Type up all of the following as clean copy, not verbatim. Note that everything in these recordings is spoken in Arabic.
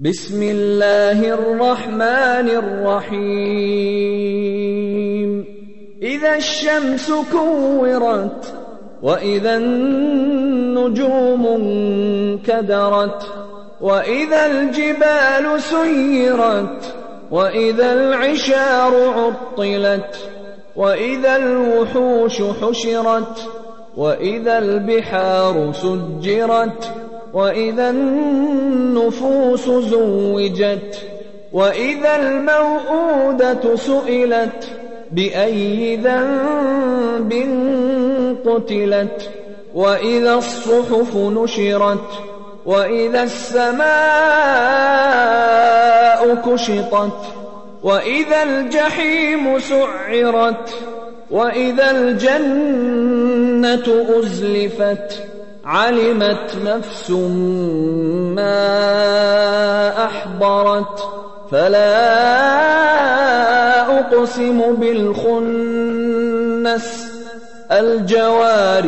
بسم الله الرحمن الرحيم إذا الشمس كورت وإذا النجوم انكدرت وإذا الجبال سيرت وإذا العشار عطلت وإذا الوحوش حشرت وإذا البحار سجرت وإذا النفوس زوجت وإذا الموءودة سئلت بأي ذنب قتلت وإذا الصحف نشرت وإذا السماء كشطت وإذا الجحيم سعرت وإذا الجنة أزلفت علمت نفس ما أحضرت فلا أقسم بالخنس الجوار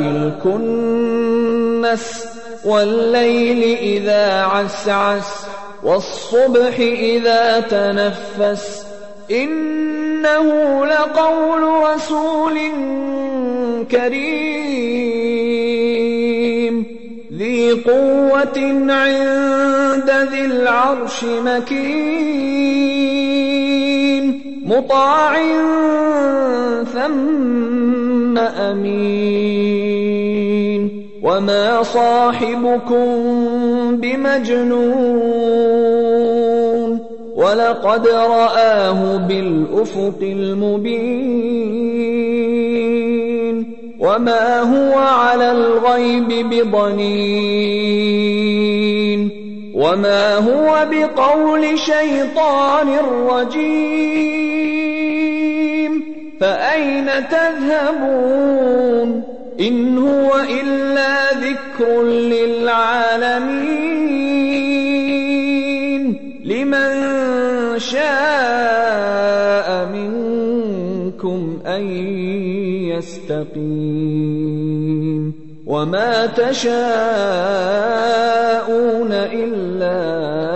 الكنس والليل إذا عسعس والصبح إذا تنفس إنه لقول رسول كريم ذي قوة عند ذي العرش مكين مطاع ثم أمين وما صاحبكم بمجنون ولقد رآه بالأفق المبين وما هو على الغيب بضنين وما هو بقول شيطان رجيم فأين تذهبون إن هو إلا ذكر للعالمين لمن شاء منكم أن يستقيم وما تشاءون إلا